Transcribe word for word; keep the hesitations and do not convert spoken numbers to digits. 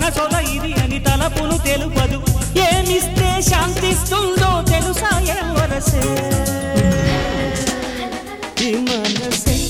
తన సొల ఇది అని తలపును తెలుపదు ఏమిస్తే శాంతిస్తుందో తెలుసా ఏ వరసే ఈ మనసే